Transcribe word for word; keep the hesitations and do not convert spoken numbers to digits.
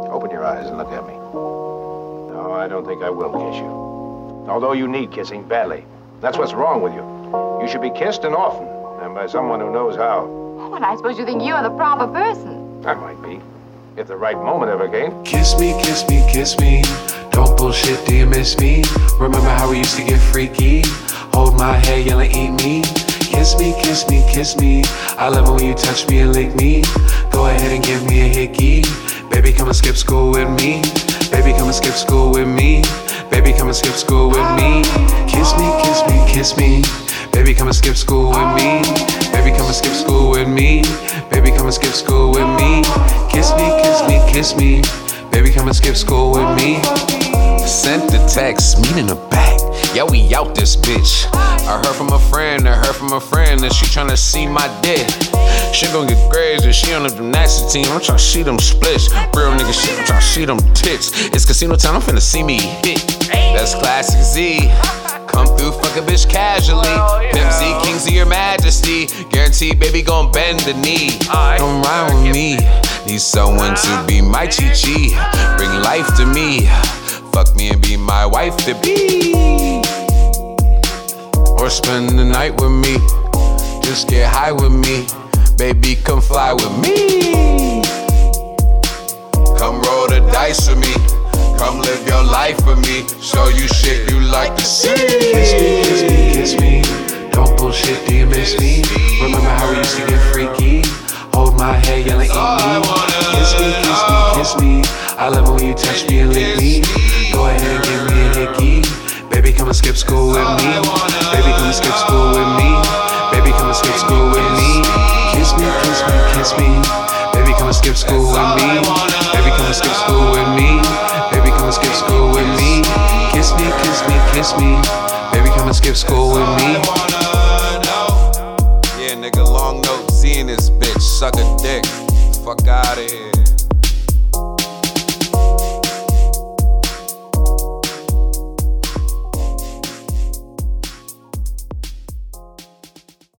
Open your eyes and look at me. No, I don't think I will kiss you. Although you need kissing badly. That's what's wrong with you. You should be kissed and often, and by someone who knows how. Well, I suppose you think you're the proper person. I might be, if the right moment ever came. Kiss me, kiss me, kiss me. Don't bullshit, do you miss me? Remember how we used to get freaky? Hold my head, yell and eat me. Kiss me, kiss me, kiss me. I love it when you touch me and lick me. Go ahead and give me a hickey. Baby, come and skip school with me. Baby, come and skip school with me. Baby, come and skip school with me. Kiss me, kiss me, kiss me. Baby, come and skip school with me. Baby, come and skip school with me. Baby, come and skip school with me. Kiss me, kiss me, kiss me. Baby, come and skip school with me. Sent the text, meet in the back. Yeah, we out this bitch. I heard from a friend, I heard from a friend that she tryna see my dick. She gon' get crazy, she on the gymnastics team. I'm tryna see them splits. Real nigga shit, I'm tryna see them tits. It's casino time, I'm finna see me hit. That's classic Z. Come through, fuck a bitch casually. Pimp Z, kings of your majesty. Guaranteed, baby, gon' bend the knee. Come ride with me. Need someone to be my chi-chi. Bring life to me. Fuck me and be my wife to be. Or spend the night with me. Just get high with me. Baby, come fly with me. Come roll the dice with me. Come live your life with me. Show you shit you like to see. Kiss me, kiss me, kiss me. Don't bullshit, do you miss me? Remember how we used to get freaky? Hold my head, yell and eat me. Kiss me, kiss me, kiss me. I love it when you touch me and lick me. Go ahead and give me a hickey. Baby, come and skip school with me. Baby, come and skip school with me. Baby, come and skip school with me. Kiss me, kiss me, kiss me. Baby, come and skip school with me. Baby, come and skip school with me. Baby, come and skip school with me. Kiss me, kiss me, kiss me. Baby, come and skip school with me. Yeah, nigga, long note, seeing this bitch suck a dick. Fuck outta here.